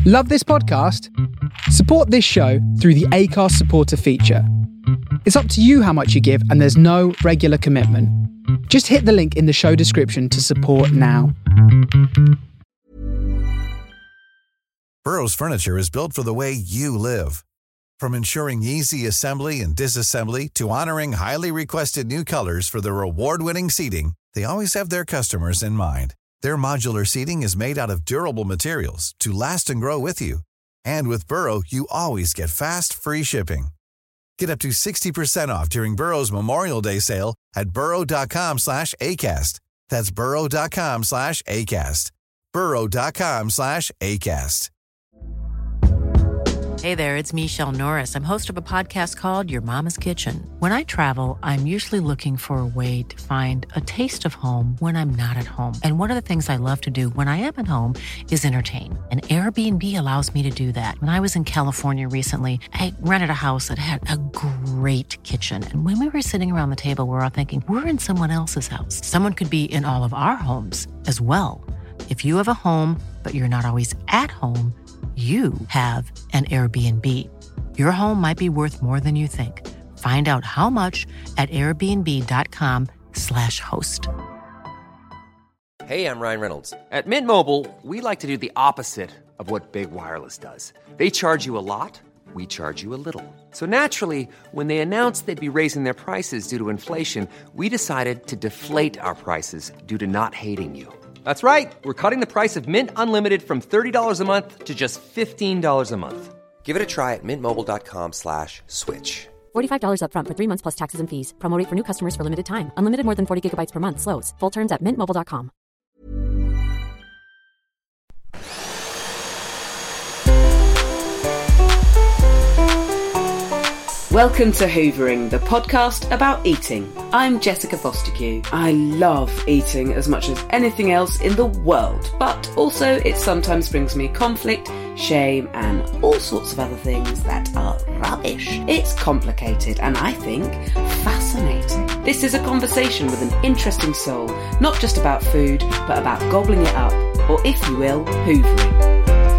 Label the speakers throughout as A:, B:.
A: Love this podcast? Support this show through the Acast supporter feature. It's up to you how much you give, and there's no regular commitment. Just hit the link in the show description to support now.
B: Burrow's furniture is built for the way you live. From ensuring easy assembly and disassembly to honoring highly requested new colors for their award-winning seating, they always have their customers in mind. Their modular seating is made out of durable materials to last and grow with you. And with Burrow, you always get fast, free shipping. Get up to 60% off during Burrow's Memorial Day sale at burrow.com/ACAST. That's burrow.com/ACAST. burrow.com/ACAST.
C: Hey there, it's Michelle Norris. I'm host of a podcast called Your Mama's Kitchen. When I travel, I'm usually looking for a way to find a taste of home when I'm not at home. And one of the things I love to do when I am at home is entertain. And Airbnb allows me to do that. When I was in California recently, I rented a house that had a great kitchen. And when we were sitting around the table, we're all thinking, we're in someone else's house. Someone could be in all of our homes as well. If you have a home, but you're not always at home, you have an Airbnb. Your home might be worth more than you think. Find out how much at airbnb.com/host.
D: Hey, I'm Ryan Reynolds. At Mint Mobile, we like to do the opposite of what Big Wireless does. They charge you a lot, we charge you a little. So naturally, when they announced they'd be raising their prices due to inflation, we decided to deflate our prices due to not hating you. That's right. We're cutting the price of Mint Unlimited from $30 a month to just $15 a month. Give it a try at mintmobile.com/switch.
E: $45 up front for 3 months plus taxes and fees. Promo rate for new customers for limited time. Unlimited more than 40 gigabytes per month. Slows full terms at mintmobile.com.
F: Welcome to Hoovering, the podcast about eating. I'm Jessica Fostekew. I love eating as much as anything else in the world, but also it sometimes brings me conflict, shame, and all sorts of other things that are rubbish. It's complicated and I think fascinating. This is a conversation with an interesting soul, not just about food, but about gobbling it up, or if you will, hoovering.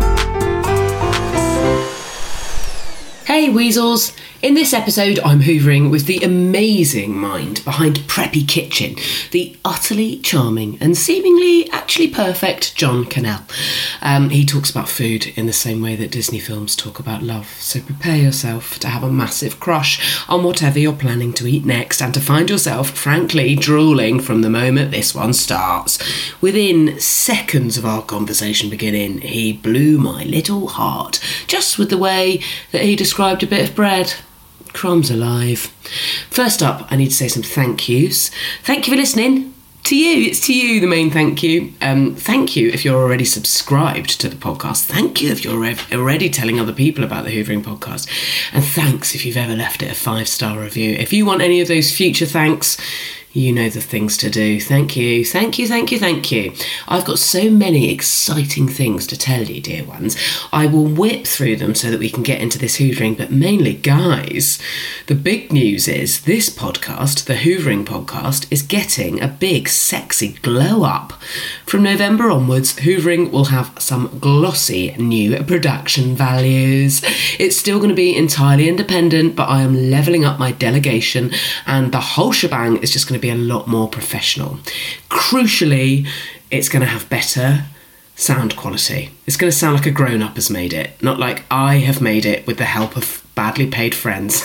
F: Hey Weasels! In this episode I'm hoovering with the amazing mind behind Preppy Kitchen, the utterly charming and seemingly actually perfect John Cannell. He talks about food in the same way that Disney films talk about love, so prepare yourself to have a massive crush on whatever you're planning to eat next and to find yourself frankly drooling from the moment this one starts. Within seconds of our conversation beginning, he blew my little heart just with the way that he described a bit of bread. Crumbs alive. First up, I need to say some thank yous. Thank you for listening. To you, it's to you, the main thank you. Thank you if you're already subscribed to the podcast. Thank you if you're already telling other people about the Hoovering podcast. And thanks if you've ever left it a 5-star review. If you want any of those future thanks, you know the things to do. Thank you, thank you, thank you, thank you. I've got so many exciting things to tell you, dear ones. I will whip through them so that we can get into this hoovering, but mainly, guys, the big news is this podcast, the Hoovering podcast, is getting a big, sexy glow up. From November onwards, Hoovering will have some glossy new production values. It's still going to be entirely independent, but I am levelling up my delegation and the whole shebang is just going to be a lot more professional. Crucially, it's going to have better sound quality. It's going to sound like a grown-up has made it, not like I have made it with the help of badly paid friends.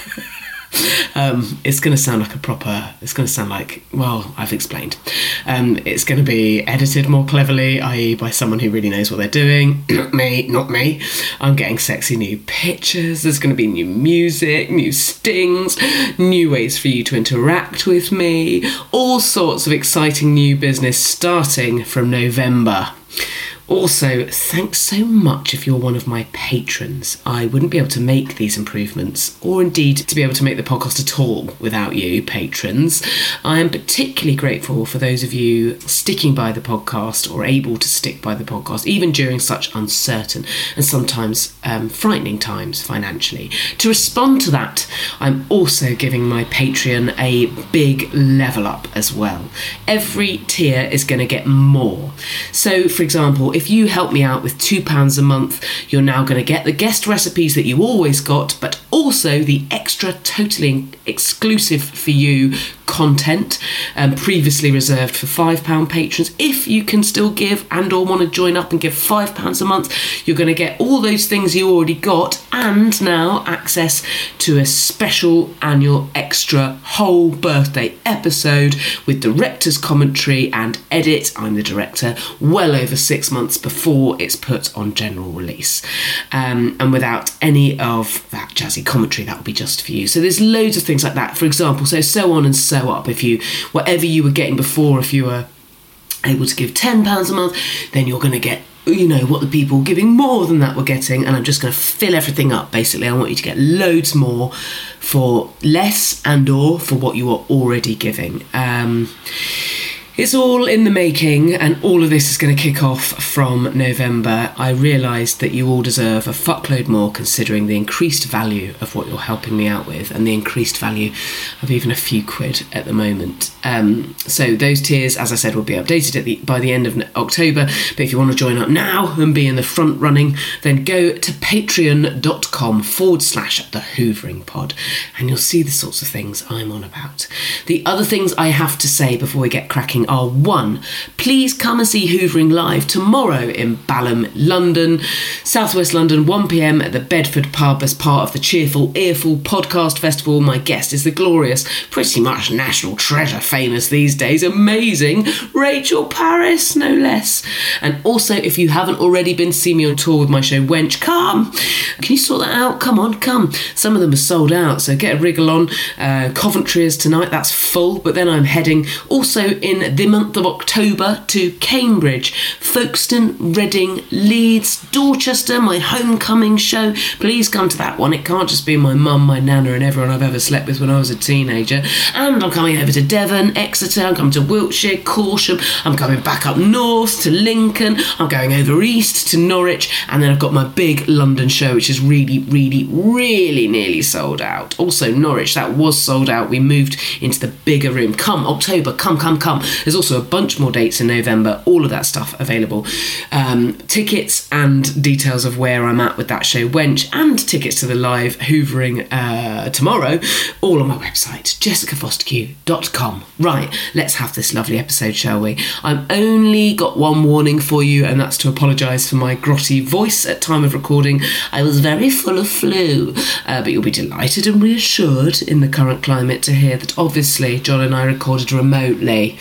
F: It's going to sound like well, I've explained. It's going to be edited more cleverly, i.e. by someone who really knows what they're doing. Not me. I'm getting sexy new pictures. There's going to be new music, new stings, new ways for you to interact with me. All sorts of exciting new business starting from November. Also, thanks so much if you're one of my patrons. I wouldn't be able to make these improvements, or indeed to be able to make the podcast at all without you, patrons. I am particularly grateful for those of you sticking by the podcast or able to stick by the podcast, even during such uncertain and sometimes frightening times financially. To respond to that, I'm also giving my Patreon a big level up as well. Every tier is going to get more. So, for example, if you help me out with £2 a month, you're now going to get the guest recipes that you always got, but also the extra, totally exclusive for you content previously reserved for £5 patrons. If you can still give and or want to join up and give £5 a month, you're going to get all those things you already got, and now access to a special annual extra whole birthday episode with director's commentary and edit. I'm the director, well over 6 months before it's put on general release, and without any of that jazzy commentary, that will be just for you. So there's loads of things like that, for example, so on and so up. If you, whatever you were getting before, if you were able to give £10 a month, then you're going to get, you know, what the people giving more than that were getting, and I'm just going to fill everything up. Basically, I want you to get loads more for less and or for what you are already giving. It's all in the making, and all of this is going to kick off from November. I realise that you all deserve a fuckload more, considering the increased value of what you're helping me out with, and the increased value of even a few quid at the moment. So those tiers, as I said, will be updated by the end of October. But if you want to join up now and be in the front running, then go to patreon.com/The Hoovering Pod, and you'll see the sorts of things I'm on about. The other things I have to say before we get cracking are: 1, please come and see Hoovering live tomorrow in Balham, London, southwest London, 1 p.m. at the Bedford Pub as part of the Cheerful Earful Podcast Festival. My guest is the glorious, pretty much national treasure famous these days, amazing Rachel Parris, no less. And also, if you haven't already been to see me on tour with my show Wench, come. Can you sort that out? Come on, come. Some of them are sold out, so get a wriggle on. Coventry is tonight, that's full, but then I'm heading also in the month of October to Cambridge, Folkestone, Reading, Leeds, Dorchester, my homecoming show. Please come to that one. It can't just be my mum, my nana and everyone I've ever slept with when I was a teenager. And I'm coming over to Devon, Exeter, I'm coming to Wiltshire, Corsham, I'm coming back up north to Lincoln, I'm going over east to Norwich, and then I've got my big London show, which is really nearly sold out. Also Norwich, that was sold out. We moved into the bigger room. Come October, come. There's also a bunch more dates in November, all of that stuff available. Tickets and details of where I'm at with that show Wench, and tickets to the live Hoovering tomorrow, all on my website, jessicafostekew.com. Right, let's have this lovely episode, shall we? I've only got one warning for you, and that's to apologise for my grotty voice at time of recording. I was very full of flu, but you'll be delighted and reassured in the current climate to hear that obviously John and I recorded remotely,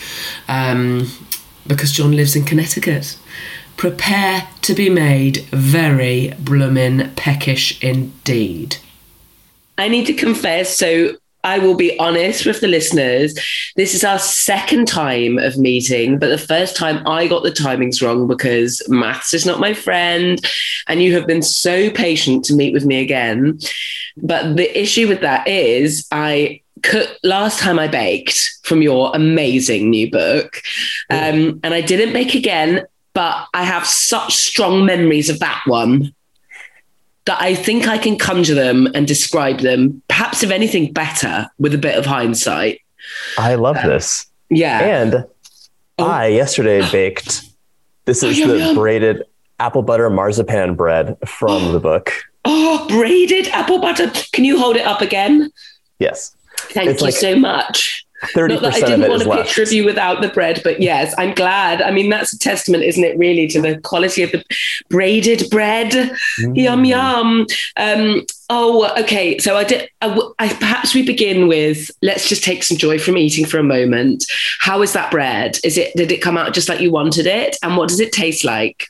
F: because John lives in Connecticut. Prepare to be made very bloomin' peckish indeed. I need to confess, so I will be honest with the listeners, this is our second time of meeting, but the first time I got the timings wrong because maths is not my friend, and you have been so patient to meet with me again. But the issue with that is last time I baked from your amazing new book, and I didn't bake again, but I have such strong memories of that one that I think I can conjure them and describe them, perhaps if anything better, with a bit of hindsight.
G: I love this.
F: Yeah.
G: And I yesterday baked, this is the braided apple butter marzipan bread from the book. Oh,
F: braided apple butter. Can you hold it up again?
G: Yes.
F: Thank you so much.
G: 30%
F: Not that I didn't want a picture of you without the bread, but yes, I'm glad. I mean, that's a testament, isn't it, really, to the quality of the braided bread. Yum, yum. Okay. So perhaps we begin with, let's just take some joy from eating for a moment. How is that bread? Did it come out just like you wanted it? And what does it taste like?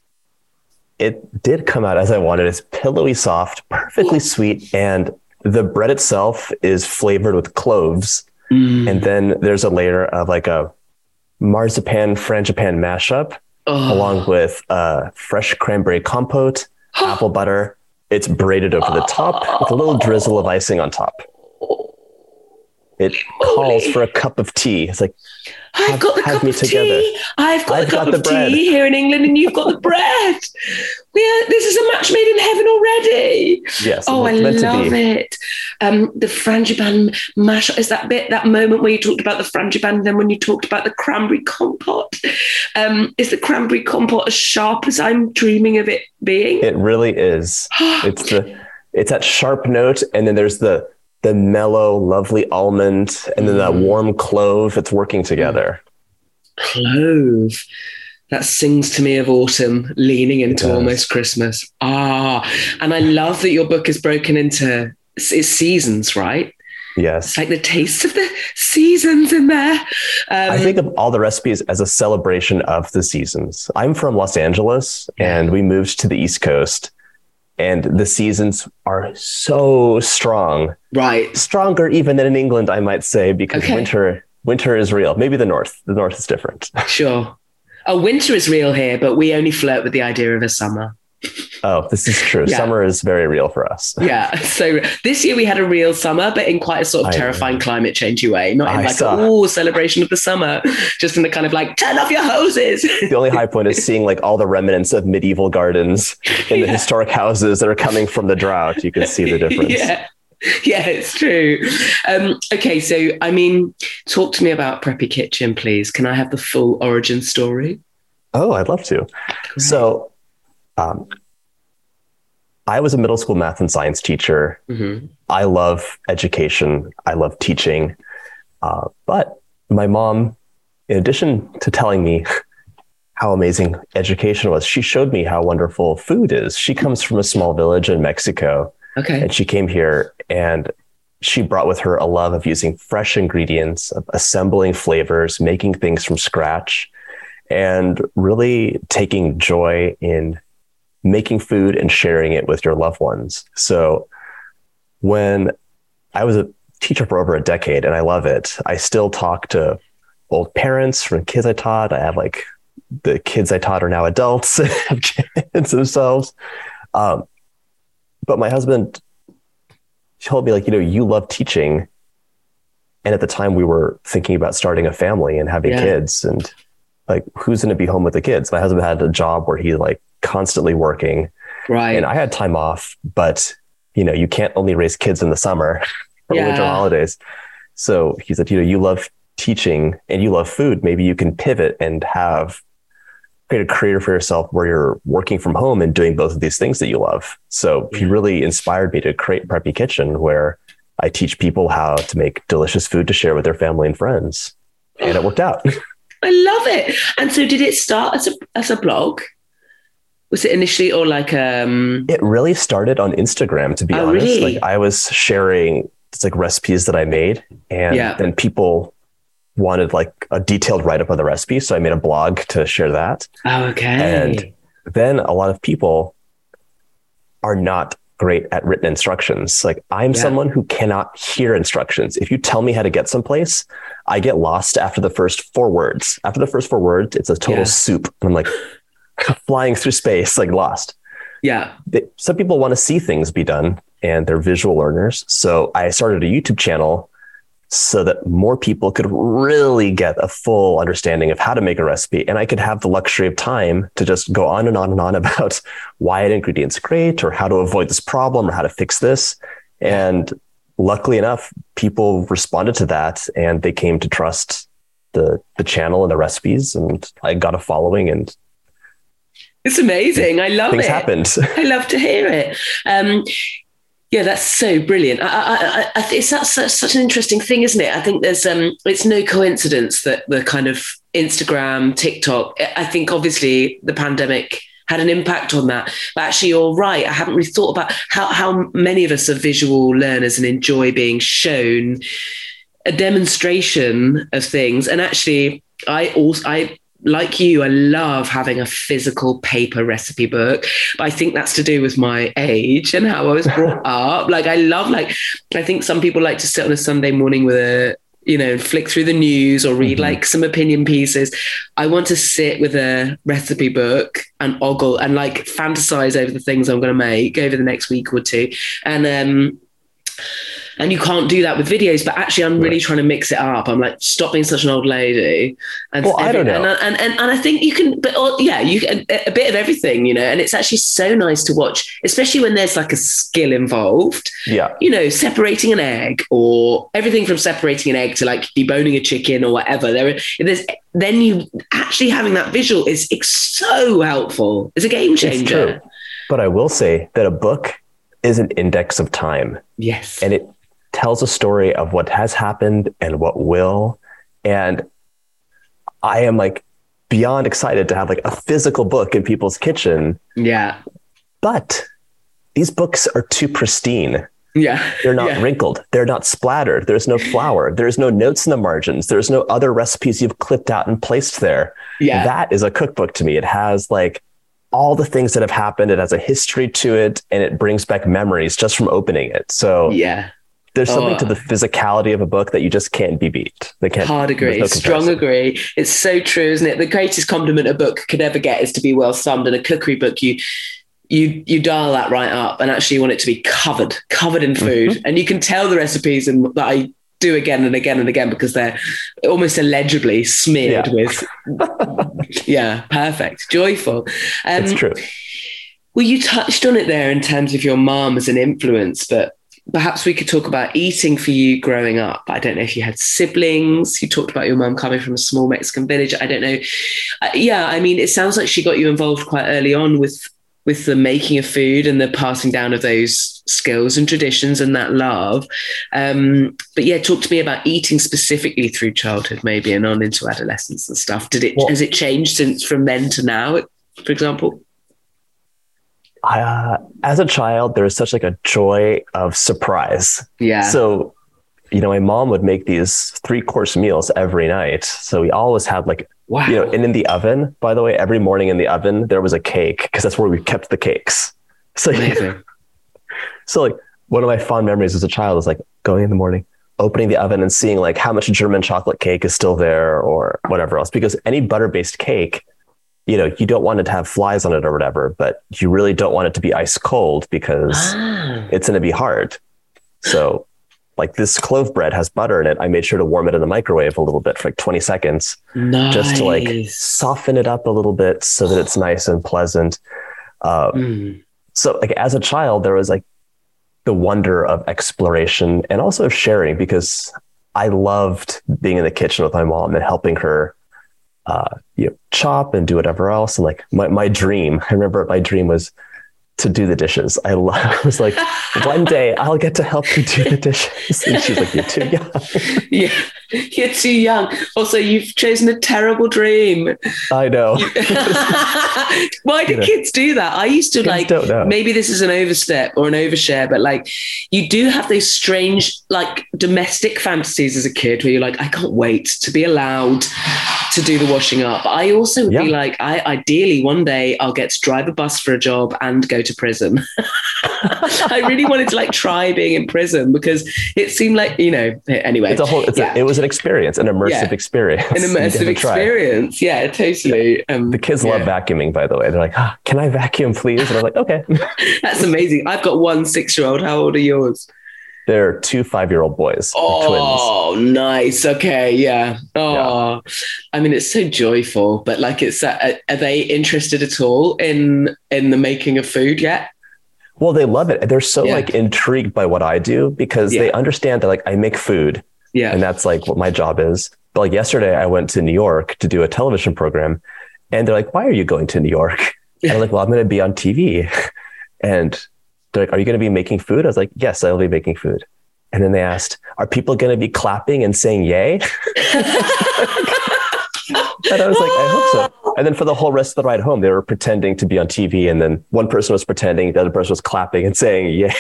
G: It did come out as I wanted. It's pillowy soft, perfectly sweet, and the bread itself is flavored with cloves. And then there's a layer of like a marzipan frangipane mashup, along with fresh cranberry compote, apple butter. It's braided over the top with a little drizzle of icing on top. It calls for a cup of tea. It's like,
F: I've got the cup of tea. I've got the cup of tea here in England, and you've got the bread. This is a match made in heaven already.
G: Yes.
F: Oh, I love it. The frangipan mash. Is that moment where you talked about the frangipan, and then when you talked about the cranberry compote? Is the cranberry compote as sharp as I'm dreaming of it being?
G: It really is. It's that sharp note, and then there's the mellow, lovely almond, and then that warm clove. It's working together.
F: Clove. That sings to me of autumn, leaning into almost Christmas. And I love that your book is broken into it's seasons, right?
G: Yes.
F: It's like the taste of the seasons in there.
G: I think of all the recipes as a celebration of the seasons. I'm from Los Angeles, and we moved to the East Coast, and the seasons are so strong.
F: Right.
G: Stronger even than in England, I might say, because winter is real. Maybe the North is different.
F: Sure. Winter is real here, but we only flirt with the idea of a summer.
G: Oh, this is true. Yeah. Summer is very real for us.
F: Yeah. So this year we had a real summer, but in quite a sort of terrifying climate changey way. Not in like, celebration of the summer, just in the kind of like, turn off your hoses.
G: The only high point is seeing like all the remnants of medieval gardens in the historic houses that are coming from the drought. You can see the difference.
F: Yeah, it's true. Okay, so, I mean, talk to me about Preppy Kitchen, please. Can I have the full origin story?
G: Oh, I'd love to. Great. So I was a middle school math and science teacher. Mm-hmm. I love education. I love teaching. But my mom, in addition to telling me how amazing education was, she showed me how wonderful food is. She comes from a small village in Mexico.
F: Okay.
G: And she came here and she brought with her a love of using fresh ingredients, of assembling flavors, making things from scratch, and really taking joy in making food and sharing it with your loved ones. So when I was a teacher for over a decade, and I love it, I still talk to old parents from kids I taught. I have like the kids I taught are now adults, have kids themselves. But my husband told me, like, you love teaching. And at the time we were thinking about starting a family and having kids, and like, who's going to be home with the kids? My husband had a job where he like constantly working. Right. And I had time off, but you can't only raise kids in the summer or winter holidays. So he said, you love teaching and you love food. Maybe you can pivot and create a career for yourself where you're working from home and doing both of these things that you love. So he really inspired me to create Preppy Kitchen, where I teach people how to make delicious food to share with their family and friends. And it worked out.
F: I love it. And so did it start as a blog? Was it initially, or like
G: It really started on Instagram, to be honest.
F: Really?
G: Like, I was sharing like recipes that I made, and then people wanted like a detailed write-up of the recipe. So I made a blog to share that.
F: Oh, okay.
G: And then a lot of people are not great at written instructions. Like, I'm someone who cannot hear instructions. If you tell me how to get someplace, I get lost after the first 4 words. After the first 4 words, it's a total soup. And I'm like flying through space, like lost.
F: Yeah.
G: Some people want to see things be done, and they're visual learners. So I started a YouTube channel so that more people could really get a full understanding of how to make a recipe. And I could have the luxury of time to just go on and on and on about why an ingredient's great, or how to avoid this problem, or how to fix this. And luckily enough, people responded to that, and they came to trust the channel and the recipes, and I got a following, and
F: it's amazing. I love
G: things
F: it.
G: happened.
F: I love to hear it. Yeah, that's so brilliant. It's such an interesting thing, isn't it? I think there's it's no coincidence that the kind of Instagram, TikTok, I think obviously the pandemic had an impact on that. But actually, you're right. I haven't really thought about how many of us are visual learners and enjoy being shown a demonstration of things. And actually, I like you, I love having a physical paper recipe book, but I think that's to do with my age and how I was brought up. Like, I think some people like to sit on a Sunday morning with flick through the news or read like some opinion pieces. I want to sit with a recipe book and ogle and like fantasize over the things I'm going to make over the next week or two. And And you can't do that with videos, but actually I'm really trying to mix it up. I'm like, stop being such an old lady. And
G: I don't know.
F: And I think you can, but you can a bit of everything, you know, and it's actually so nice to watch, especially when there's like a skill involved.
G: Yeah.
F: You know, separating an egg, or everything from separating an egg to like deboning a chicken or whatever. Then you actually having that visual is so helpful. It's a game changer.
G: It's true. But I will say that a book is an index of time.
F: Yes.
G: And it tells a story of what has happened and what will. And I am like beyond excited to have like a physical book in people's kitchen.
F: Yeah.
G: But these books are too pristine.
F: Yeah.
G: They're not wrinkled. They're not splattered. There's no flour. There's no notes in the margins. There's no other recipes you've clipped out and placed there.
F: Yeah.
G: That is a cookbook to me. It has like all the things that have happened. It has a history to it, and it brings back memories just from opening it. So
F: yeah,
G: there's something to the physicality of a book that you just can't be beat. They can't.
F: Hard agree.
G: No
F: Strong agree. It's so true, isn't it? The greatest compliment a book could ever get is to be well summed. And a cookery book, you dial that right up, and actually you want it to be covered in food. And you can tell the recipes and that I do again and again and again because they're almost illegibly smeared with. Yeah, perfect. Joyful.
G: It's true.
F: Well, you touched on it there in terms of your mom as an influence, but perhaps we could talk about eating for you growing up. I don't know if you had siblings. You talked about your mom coming from a small Mexican village. I don't know. I mean, it sounds like she got you involved quite early on with the making of food and the passing down of those skills and traditions and that love. But yeah, talk to me about eating specifically through childhood, maybe, and on into adolescence and stuff. Has it changed since from then to now, for example?
G: As a child, there was such like a joy of surprise.
F: Yeah.
G: So, you know, my mom would make these 3-course meals every night. So we always had like,
F: wow.
G: You know, and in the oven, by the way, every morning in the oven, there was a cake because that's where we kept the cakes. So, so like one of my fond memories as a child is like going in the morning, opening the oven and seeing like how much German chocolate cake is still there or whatever else, because any butter-based cake, you know, you don't want it to have flies on it or whatever, but you really don't want it to be ice cold because it's going to be hard. So like this clove bread has butter in it. I made sure to warm it in the microwave a little bit for like 20 seconds, just to like soften it up a little bit so that it's nice and pleasant. So like as a child, there was like the wonder of exploration and also of sharing, because I loved being in the kitchen with my mom and helping her chop and do whatever else. And like my dream, I remember my dream was to do the dishes. I was like, one day I'll get to help you do the dishes. And she's like, you're too young. Yeah,
F: you're too young. Also, you've chosen a terrible dream.
G: I know.
F: Why do kids do that? I used to
G: kids don't know.
F: Maybe this is an overstep or an overshare, but like you do have those strange like domestic fantasies as a kid where you're like, I can't wait to be allowed to do the washing up. I also would be like, ideally one day I'll get to drive a bus for a job and go to prison. I really wanted to like try being in prison because it seemed like, you know, anyway.
G: It was an experience, an immersive experience.
F: An immersive experience. Yeah, totally.
G: The kids love vacuuming, by the way. They're like, can I vacuum, please? And I'm like, okay.
F: That's amazing. I've got one 6-year-old. How old are yours?
G: They're 2 5-year-old boys.
F: Oh, twins. Nice. Okay. Yeah. Oh, yeah. I mean, it's so joyful, but like are they interested at all in the making of food yet?
G: Well, they love it. They're so like intrigued by what I do because they understand that like I make food and that's like what my job is. But like yesterday I went to New York to do a television program and they're like, why are you going to New York? And I'm like, well, I'm going to be on TV. And they're like, are you going to be making food? I was like, yes, I'll be making food. And then they asked, are people going to be clapping and saying yay? And I was like, I hope so. And then for the whole rest of the ride home, they were pretending to be on TV. And then one person was pretending, the other person was clapping and saying yay.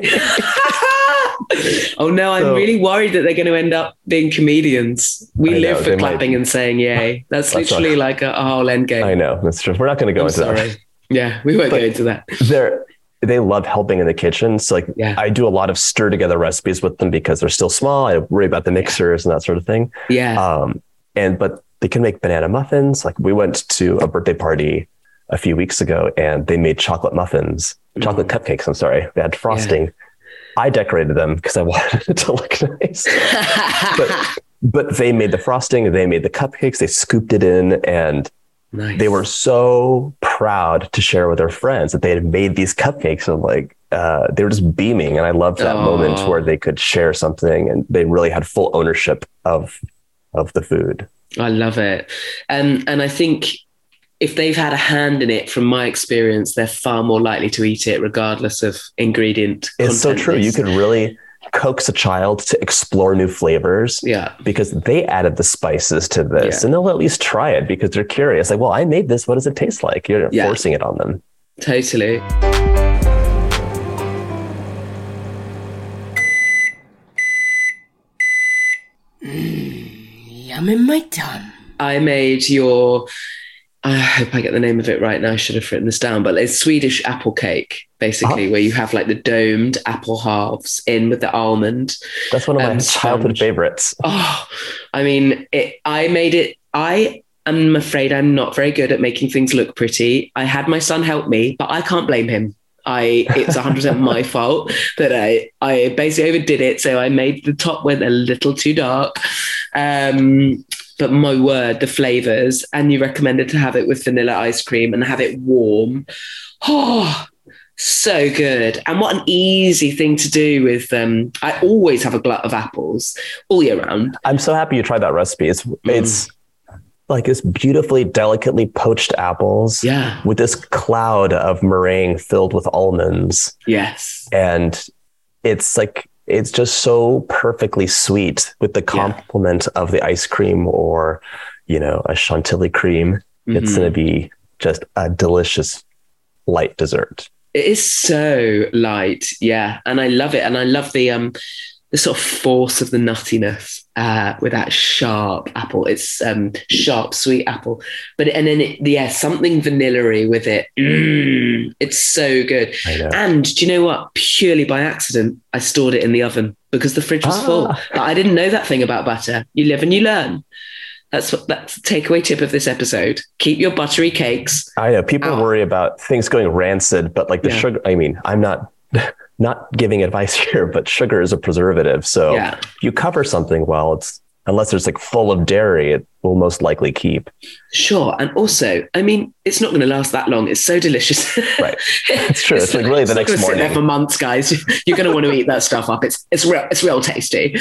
F: Oh no, I'm really worried that they're going to end up being comedians. We live for clapping and saying yay. That's literally like a whole end game.
G: I know, that's true. We're not going to go into that.
F: Yeah, we won't go into that.
G: They love helping in the kitchen. So like I do a lot of stir together recipes with them because they're still small. I worry about the mixers and that sort of thing.
F: Yeah.
G: But they can make banana muffins. Like we went to a birthday party a few weeks ago and they made chocolate muffins, chocolate cupcakes. I'm sorry. They had frosting. I decorated them because I wanted it to look nice. but they made the frosting, they made the cupcakes, they scooped it in, and they were so proud to share with their friends that they had made these cupcakes. And like, they were just beaming. And I loved that moment where they could share something and they really had full ownership of the food.
F: I love it. And I think if they've had a hand in it, from my experience, they're far more likely to eat it regardless of ingredient.
G: It's so true. You could really coax a child to explore new flavors because they added the spices to this and they'll at least try it because they're curious. Like, well, I made this. What does it taste like? You're forcing it on them.
F: Totally.
H: Yum in my tongue.
F: I made your... I hope I get the name of it right now. I should have written this down, but it's Swedish apple cake, basically, where you have like the domed apple halves in with the almond.
G: That's one of my childhood favorites.
F: Oh, I mean, I made it. I am afraid I'm not very good at making things look pretty. I had my son help me, but I can't blame him. It's 100% my fault that I basically overdid it. So I made the top went a little too dark. But my word, the flavors, and you recommended to have it with vanilla ice cream and have it warm. Oh, so good. And what an easy thing to do with I always have a glut of apples all year round.
G: I'm so happy you tried that recipe. It's like this beautifully, delicately poached apples with this cloud of meringue filled with almonds.
F: Yes.
G: And it's like, it's just so perfectly sweet with the complement of the ice cream or, a chantilly cream. Mm-hmm. It's going to be just a delicious light dessert.
F: It is so light. Yeah. And I love it. And I love the sort of force of the nuttiness with that sharp apple. It's sharp, sweet apple. Something vanilla-y with it. It's so good. And do you know what? Purely by accident, I stored it in the oven because the fridge was full. But I didn't know that thing about butter. You live and you learn. That's the takeaway tip of this episode. Keep your buttery cakes.
G: I know people worry about things going rancid, but like the sugar, I mean, I'm not giving advice here, but sugar is a preservative. So if you cover something well, unless there's like full of dairy, it will most likely keep.
F: Sure. And also, I mean, it's not going to last that long. It's so delicious.
G: Right. It's true. It's like really the next morning.
F: Sit there for months, guys. You're going to want to eat that stuff up. It's real tasty.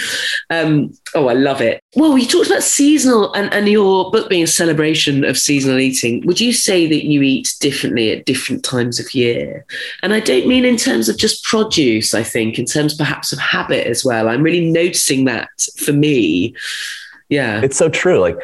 F: I love it. Well, you talked about seasonal and your book being a celebration of seasonal eating. Would you say that you eat differently at different times of year? And I don't mean in terms of just produce, I think, in terms perhaps of habit as well. I'm really noticing that for me. Yeah.
G: It's so true. Like,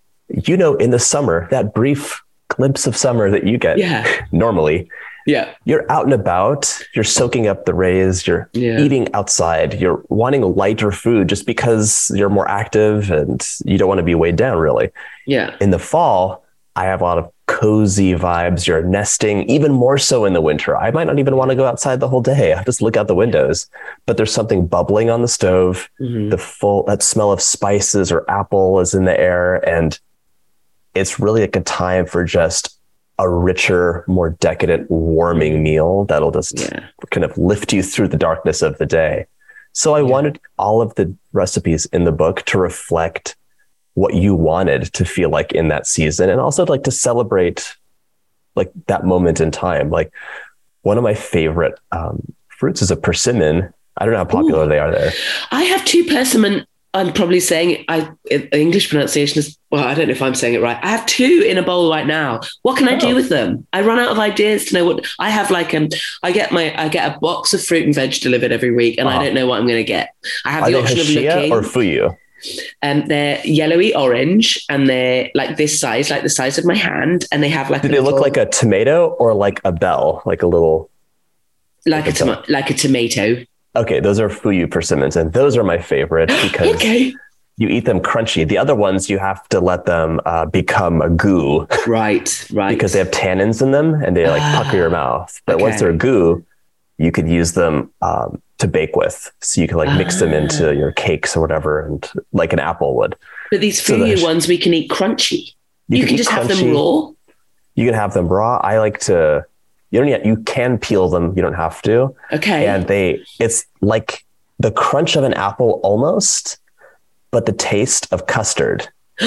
G: in the summer, that brief glimpse of summer that you get normally, you're out and about, you're soaking up the rays, you're eating outside, you're wanting lighter food just because you're more active and you don't want to be weighed down really.
F: Yeah.
G: In the fall, I have a lot of cozy vibes. You're nesting, even more so in the winter. I might not even want to go outside the whole day. I just look out the windows, but there's something bubbling on the stove. Mm-hmm. That smell of spices or apple is in the air. And it's really like a time for just a richer, more decadent, warming meal that'll just kind of lift you through the darkness of the day. So I wanted all of the recipes in the book to reflect what you wanted to feel like in that season, and also like to celebrate like that moment in time. Like one of my favorite fruits is a persimmon. I don't know how popular they are there.
F: I have two persimmon. I'm probably saying the English pronunciation is, well, I don't know if I'm saying it right. I have two in a bowl right now. What can I do with them? I run out of ideas to know what I have. Like, I get a box of fruit and veg delivered every week, and I don't know what I'm going to get. I have the option of looking.
G: Or fuyu?
F: They're yellowy orange, and they're like this size, like the size of my hand, and they have like.
G: Do they look like a tomato or like a bell, like a little?
F: Like a tomato.
G: Okay, those are fuyu persimmons, and those are my favorite because you eat them crunchy. The other ones, you have to let them become a goo.
F: Right.
G: Because they have tannins in them, and they like pucker your mouth. But once they're a goo, you could use them to bake with. So you can like mix them into your cakes or whatever, and like an apple would.
F: But these fuyu ones we can eat crunchy. You can just have them raw.
G: You can have them raw. I like to you can peel them. You don't have to.
F: Okay.
G: And it's like the crunch of an apple almost, but the taste of custard.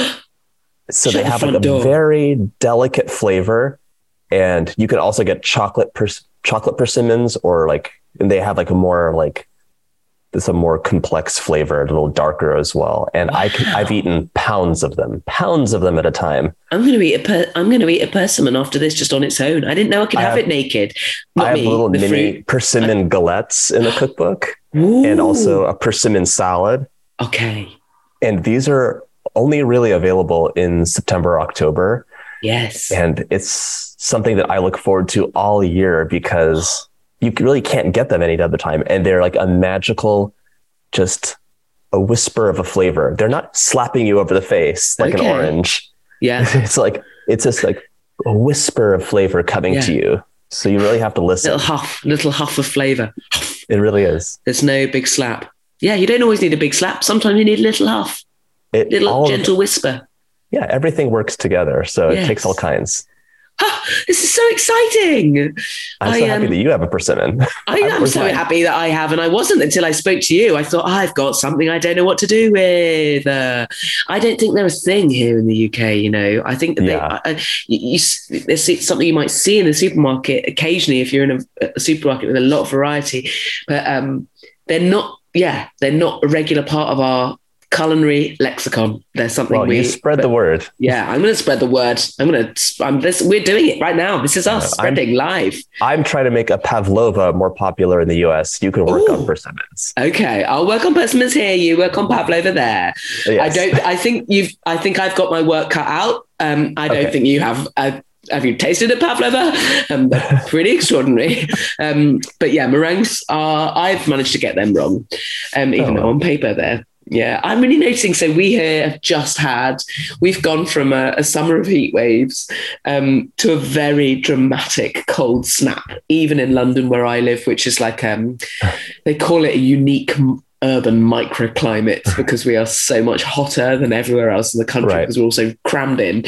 G: So they have like a very delicate flavor, and you can also get chocolate persimmons, or like, and they have like a more like, it's a more complex flavor, a little darker as well. And I've eaten pounds of them at a time.
F: I'm going to eat a persimmon after this, just on its own. I didn't know I could have it naked.
G: I have little mini persimmon galettes in the cookbook.
F: Ooh.
G: And also a persimmon salad.
F: Okay.
G: And these are only really available in September, October.
F: Yes.
G: And it's something that I look forward to all year, because you really can't get them any other time. And they're like a magical, just a whisper of a flavor. They're not slapping you over the face like an orange.
F: Yeah.
G: It's just like a whisper of flavor coming to you. So you really have to listen.
F: Little huff of flavor.
G: It really is.
F: There's no big slap. Yeah. You don't always need a big slap. Sometimes you need a little huff, gentle whisper.
G: Yeah. Everything works together. So it takes all kinds.
F: This is so exciting.
G: I'm so happy that you have a persimmon.
F: I am so happy that I have, and I wasn't until I spoke to you. I thought, I've got something I don't know what to do with. I don't think they're a thing here in the UK, you know. I think that there's something you might see in the supermarket occasionally if you're in a supermarket with a lot of variety, but they're not a regular part of our culinary lexicon. There's something
G: you spread the word.
F: Yeah, I'm going to spread the word. We're doing it right now. This is us spreading live.
G: I'm trying to make a pavlova more popular in the US. You can work on persimmons.
F: Okay, I'll work on persimmons here. You work on pavlova there. Yes. I think I've got my work cut out. I don't think you have. Have you tasted a pavlova? They're pretty extraordinary. But yeah, meringues I've managed to get them wrong, even though on paper they're. Yeah, I'm really noticing. So we've gone from a summer of heat waves to a very dramatic cold snap, even in London where I live, which is like, they call it a unique urban microclimate because we are so much hotter than everywhere else in the country because we're also crammed in.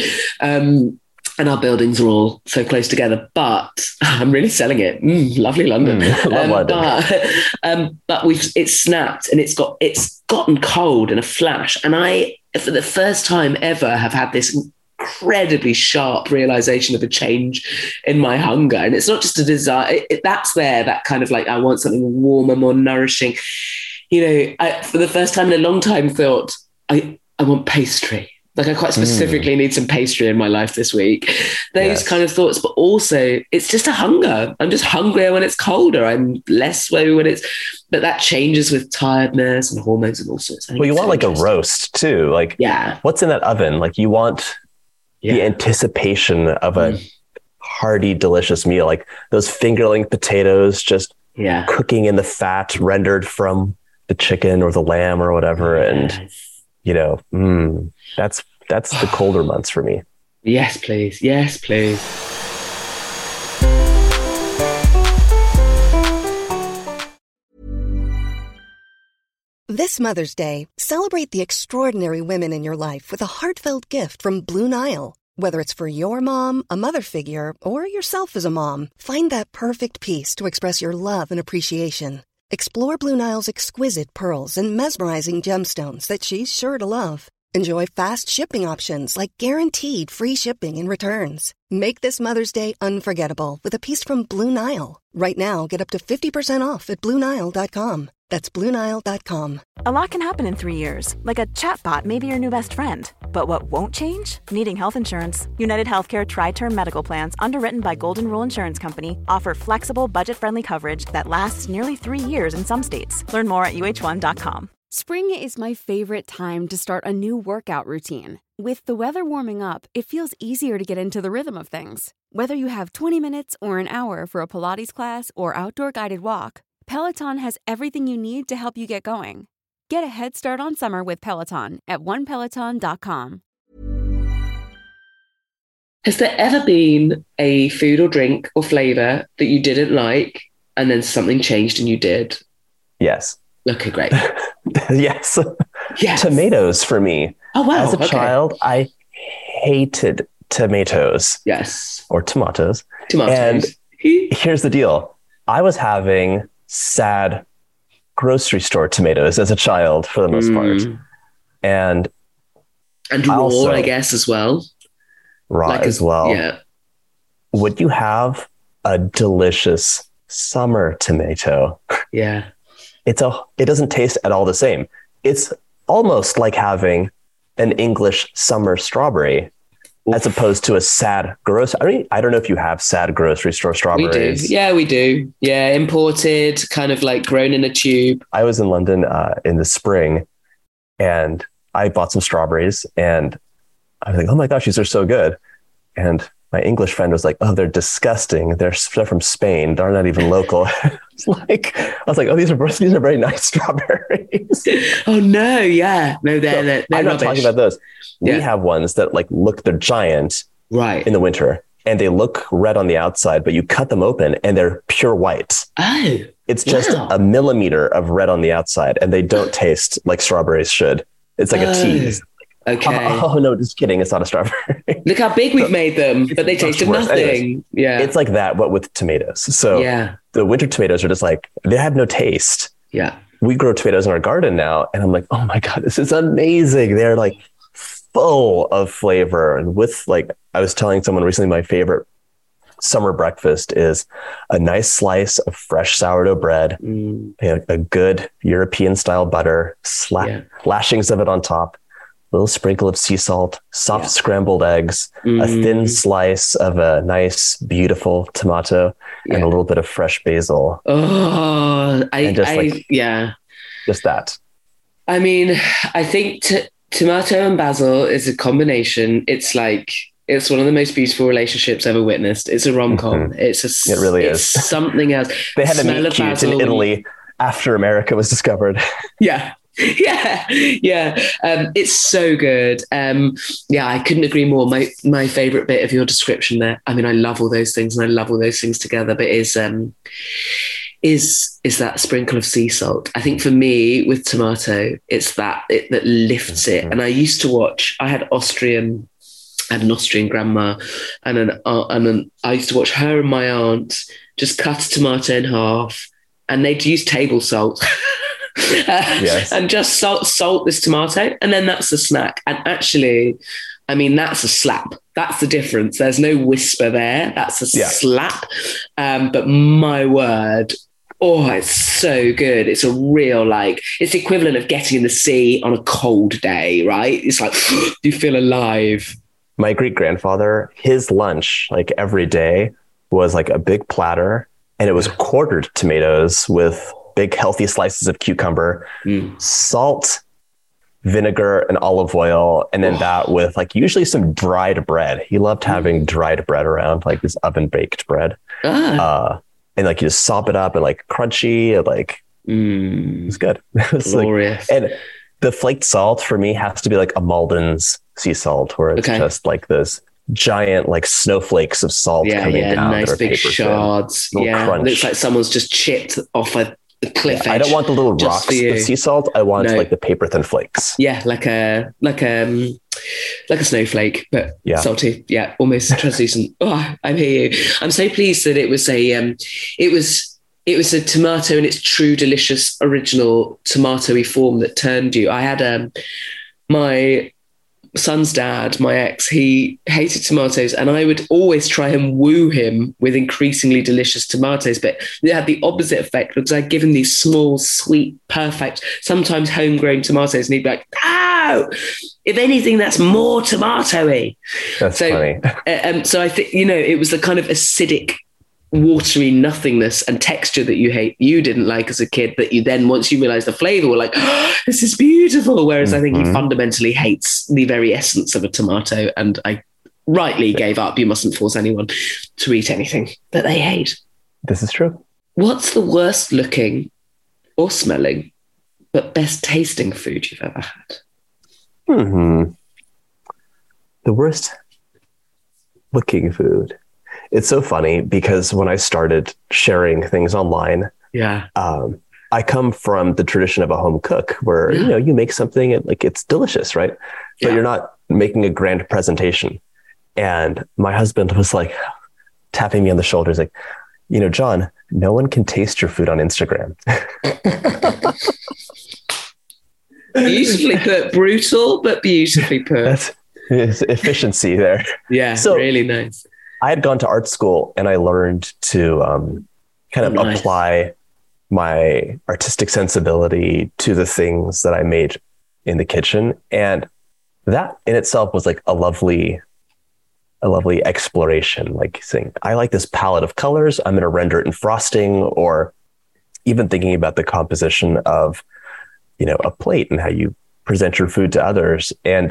F: And our buildings are all so close together, but I'm really selling it. Lovely London.
G: Love London.
F: But it's snapped and it's gotten cold in a flash. And I, for the first time ever, have had this incredibly sharp realization of a change in my hunger. And it's not just a desire. That's there, that kind of like, I want something warmer, more nourishing. You know, I, for the first time in a long time, thought, I want pastry. Like I quite specifically need some pastry in my life this week. Those kind of thoughts, but also it's just a hunger. I'm just hungrier when it's colder. I'm less maybe when but that changes with tiredness and hormones and all sorts.
G: Well, you want like a roast too. Like, what's in that oven? Like you want the anticipation of a hearty, delicious meal. Like those fingerling potatoes just cooking in the fat rendered from the chicken or the lamb or whatever. And you know, that's the colder months for me.
F: Yes, please. Yes, please.
H: This Mother's Day, celebrate the extraordinary women in your life with a heartfelt gift from Blue Nile. Whether it's for your mom, a mother figure, or yourself as a mom, find that perfect piece to express your love and appreciation. Explore Blue Nile's exquisite pearls and mesmerizing gemstones that she's sure to love. Enjoy fast shipping options like guaranteed free shipping and returns. Make this Mother's Day unforgettable with a piece from Blue Nile. Right now, get up to 50% off at BlueNile.com. That's BlueNile.com.
I: A lot can happen in 3 years, like a chatbot may be your new best friend. But what won't change? Needing health insurance. United Healthcare Tri-Term Medical Plans, underwritten by Golden Rule Insurance Company, offer flexible, budget-friendly coverage that lasts nearly 3 years in some states. Learn more at UH1.com.
J: Spring is my favorite time to start a new workout routine. With the weather warming up, it feels easier to get into the rhythm of things. Whether you have 20 minutes or an hour for a Pilates class or outdoor guided walk, Peloton has everything you need to help you get going. Get a head start on summer with Peloton at onepeloton.com.
F: Has there ever been a food or drink or flavor that you didn't like and then something changed and you did?
G: Yes.
F: Okay, great.
G: Yes. Tomatoes for me.
F: Oh, wow.
G: As a child, I hated tomatoes.
F: Yes.
G: Or tomatoes.
F: Tomatoes.
G: And Here's the deal. I was having sad grocery store tomatoes as a child for the most part. And
F: raw, also, I guess, as well.
G: Raw as well.
F: Yeah.
G: Would you have a delicious summer tomato?
F: Yeah.
G: It doesn't taste at all the same. It's almost like having an English summer strawberry as opposed to a sad I don't know if you have sad grocery store strawberries.
F: We do. Yeah, we do. Yeah, imported, kind of like grown in a tube.
G: I was in London in the spring and I bought some strawberries and I was like, oh my gosh, these are so good. And my English friend was like, oh, they're disgusting. They're from Spain. They're not even local. I was like, oh, these are very nice strawberries.
F: Oh no. Yeah. No, they're
G: I'm not
F: rubbish.
G: talking about those. We have ones that they're giant in the winter and they look red on the outside, but you cut them open and they're pure white.
F: Oh,
G: it's just a millimeter of red on the outside and they don't taste like strawberries should. It's like a tease.
F: Okay.
G: Oh no, just kidding. It's not a strawberry.
F: Look how big we've made them, but they tasted nothing. Anyways,
G: yeah. It's like that, but with tomatoes. So the winter tomatoes are just they have no taste.
F: Yeah.
G: We grow tomatoes in our garden now. And I'm like, oh my God, this is amazing. They're full of flavor. And with I was telling someone recently, my favorite summer breakfast is a nice slice of fresh sourdough bread, a good European style butter, lashings of it on top, a little sprinkle of sea salt, soft scrambled eggs, a thin slice of a nice, beautiful tomato, and a little bit of fresh basil.
F: Oh,
G: just that.
F: I mean, I think tomato and basil is a combination. It's it's one of the most beautiful relationships ever witnessed. It's a rom-com. It really is something else.
G: They had a meet cute in Italy after America was discovered.
F: Yeah. Yeah. It's so good. I couldn't agree more. My favorite bit of your description there. I mean, I love all those things and I love all those things together, but is that sprinkle of sea salt. I think for me with tomato, it's that lifts it. And I used to watch, I had an Austrian grandma and I used to watch her and my aunt just cut a tomato in half and they'd use table salt. And just salt this tomato, and then that's a snack. And actually, I mean, that's a slap. That's the difference. There's no whisper there. That's a slap. But my word, it's so good. It's a real it's the equivalent of getting in the sea on a cold day, right? It's you feel alive.
G: My great grandfather, his lunch every day was a big platter, and it was quartered tomatoes with big healthy slices of cucumber, salt, vinegar, and olive oil. And then that with usually some dried bread. He loved having dried bread around, this oven baked bread. And you just sop it up and crunchy and it's good. It's
F: glorious.
G: And the flaked salt for me has to be a Malden's sea salt, where it's just this giant snowflakes of salt coming down.
F: Nice big shards.
G: Crunch.
F: Looks like someone's just chipped off a cliff edge.
G: I don't want the little rocks of sea salt. I want the paper thin flakes.
F: Yeah, like a snowflake, but salty. Yeah, almost translucent. Oh, I hear you. I'm so pleased that it was a tomato in its true delicious original tomatoey form that turned you. I had my son's dad, my ex, he hated tomatoes, and I would always try and woo him with increasingly delicious tomatoes, but it had the opposite effect because I'd give him these small, sweet, perfect, sometimes homegrown tomatoes, and he'd be like, "No, if anything, that's more tomatoey."
G: That's funny.
F: So I think it was the kind of acidic, watery nothingness and texture that you didn't like as a kid, that you then, once you realize the flavor, were like, "Oh, this is beautiful." Whereas I think he fundamentally hates the very essence of a tomato, and I rightly gave up. You mustn't force anyone to eat anything that they hate.
G: This is true.
F: What's the worst looking or smelling but best tasting food you've ever had?
G: The worst looking food. It's so funny because when I started sharing things online, I come from the tradition of a home cook where, you make something and it's delicious, right? But you're not making a grand presentation. And my husband was tapping me on the shoulders, John, no one can taste your food on Instagram.
F: Beautifully put, brutal, but beautifully put.
G: That's efficiency there.
F: Yeah, so really nice.
G: I had gone to art school and I learned to apply my artistic sensibility to the things that I made in the kitchen. And that in itself was like a lovely exploration, like saying, I like this palette of colors, I'm going to render it in frosting, or even thinking about the composition of, a plate and how you present your food to others. And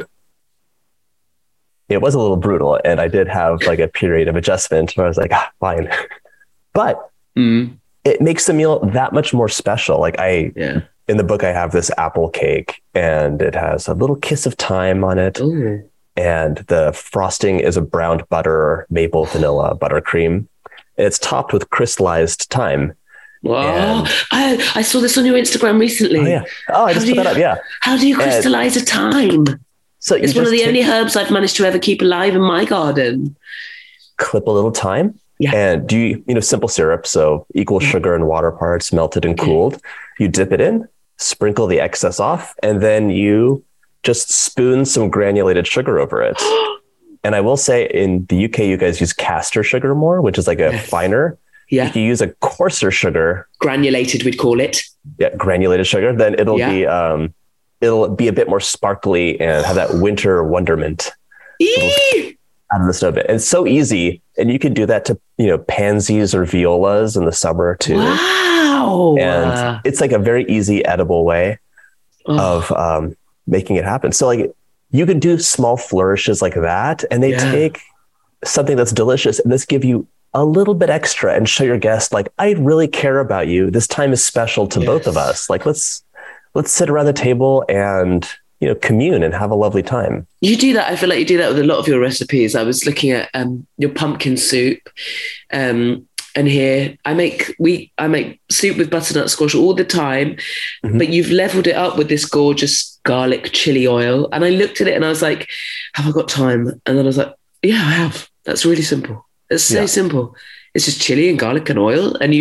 G: it was a little brutal. And I did have like a period of adjustment where I was like, fine. But it makes the meal that much more special. Like in the book, I have this apple cake and it has a little kiss of thyme on it.
F: Ooh.
G: And the frosting is a browned butter, maple vanilla buttercream. And it's topped with crystallized thyme.
F: Wow. I saw this on your Instagram recently.
G: Oh, yeah. Oh, I just put that up. Yeah.
F: How do you crystallize a thyme?
G: So
F: it's one of the only herbs I've managed to ever keep alive in my garden.
G: Clip a little thyme.
F: Yeah.
G: And do simple syrup. So equal sugar and water parts, melted and cooled. You dip it in, sprinkle the excess off, and then you just spoon some granulated sugar over it. And I will say in the UK, you guys use castor sugar more, which is like a finer.
F: Yeah.
G: If you use a coarser sugar,
F: granulated, we'd call it.
G: Yeah, granulated sugar. Then it'll be a bit more sparkly and have that winter wonderment out of the snow bit. And it's so easy, and you can do that to pansies or violas in the summer too.
F: Wow!
G: And it's like a very easy, edible way of making it happen. So like you can do small flourishes like that, and they take something that's delicious and just give you a little bit extra and show your guest, like, I really care about you. This time is special to both of us. Like, let's sit around the table and, commune and have a lovely time.
F: You do that. I feel like you do that with a lot of your recipes. I was looking at your pumpkin soup. And here I make soup with butternut squash all the time, but you've leveled it up with this gorgeous garlic chili oil. And I looked at it and I was like, have I got time? And then I was like, yeah, I have. That's really simple. It's so simple. It's just chili and garlic and oil. And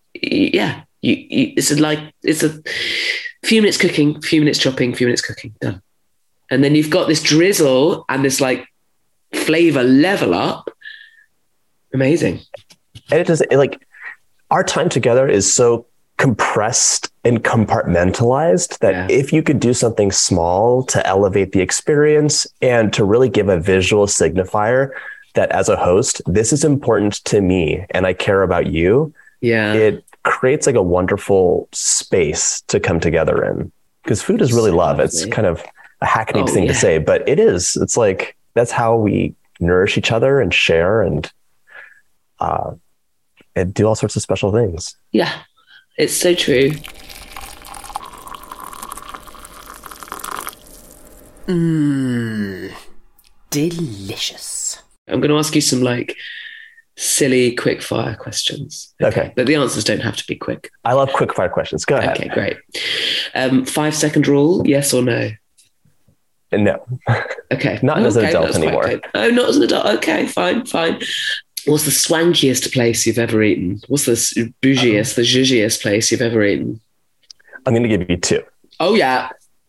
F: it's a few minutes cooking, few minutes chopping, few minutes cooking, done. And then you've got this drizzle and this like flavor level up. Amazing.
G: And it just our time together is so compressed and compartmentalized that if you could do something small to elevate the experience and to really give a visual signifier that as a host, this is important to me and I care about you. Yeah. It creates like a wonderful space to come together in, because food is really love. It's kind of a hackneyed thing to say, but it is. It's like, that's how we nourish each other and share and do all sorts of special things.
F: Yeah, it's so true. Delicious. I'm going to ask you some silly quick fire questions.
G: Okay.
F: But the answers don't have to be quick.
G: I love quick fire questions. Go ahead.
F: Okay, great. 5-second rule, yes or no?
G: No.
F: Okay.
G: Not as an adult anymore.
F: Oh, not as an adult. Okay, fine. What's the swankiest place you've ever eaten? What's the bougiest, the zhuzhiest place you've ever eaten?
G: I'm going to give you 2.
F: Oh, yeah.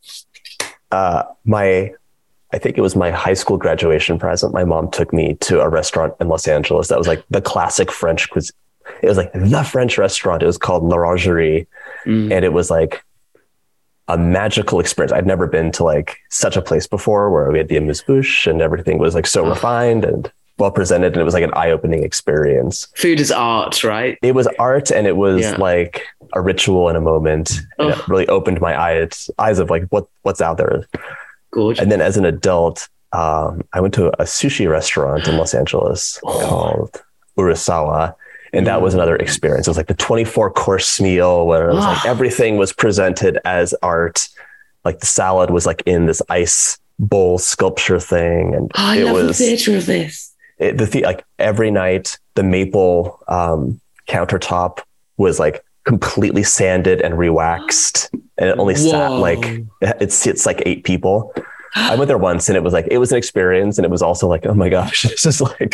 G: I think it was my high school graduation present. My mom took me to a restaurant in Los Angeles that was like the classic French cuisine. It was like the French restaurant. It was called L'Orangerie. And it was like a magical experience. I'd never been to such a place before, where we had the amuse-bouche and everything was so refined and well presented. And it was like an eye-opening experience.
F: Food is art, right?
G: It was art, and it was like a ritual and a moment. And it really opened my eyes of what's out there.
F: Gorgeous.
G: And then as an adult, I went to a sushi restaurant in Los Angeles called Urasawa. And that was another experience. It was like the 24-course meal where it was everything was presented as art. Like the salad was in this ice bowl sculpture thing. And
F: I love the theater of this.
G: Every night, the maple countertop was completely sanded and rewaxed, and it only sat it sits 8 people. I went there once, and it was an experience, and it was also oh my gosh, this is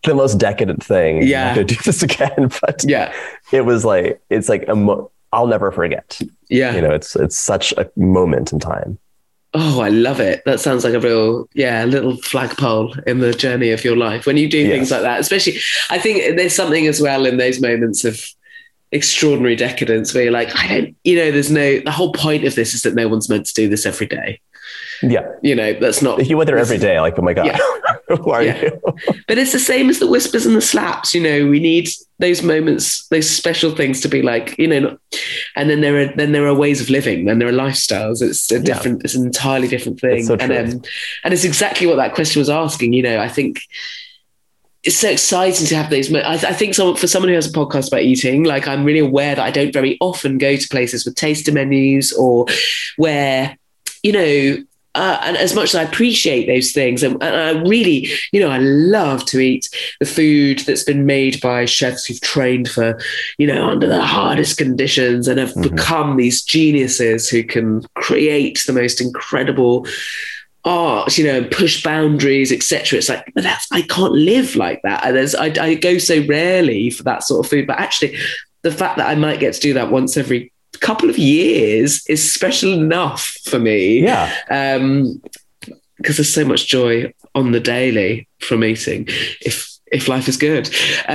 G: the most decadent thing.
F: Yeah.
G: I'm gonna do this again. But
F: yeah,
G: it was like, it's like, I'll never forget.
F: Yeah.
G: You know, it's such a moment in time.
F: Oh, I love it. That sounds like a real, little flagpole in the journey of your life when you do things like that. Especially, I think there's something as well in those moments of extraordinary decadence where you're like, the whole point of this is that no one's meant to do this every day.
G: Yeah.
F: You know, that's not.
G: If you went there every day, like, oh my God, who are you?
F: But it's the same as the whispers and the slaps. You know, we need those moments, those special things to be like, you know, and then there are ways of living, and there are lifestyles. It's a different, it's an entirely different thing.
G: It's so true.
F: And it's exactly what that question was asking. You know, I think it's so exciting to have those. I think for someone who has a podcast about eating, like, I'm really aware that I don't very often go to places with taster menus or where, you know, and as much as I appreciate those things, and I really, you know, I love to eat the food that's been made by chefs who've trained for, you know, under the hardest conditions and have become these geniuses who can create the most incredible art, you know, and push boundaries, etc. It's like, but I can't live like that. And I go so rarely for that sort of food, but actually the fact that I might get to do that once every couple of years is special enough for me.
G: Yeah.
F: Because there's so much joy on the daily from eating if life is good.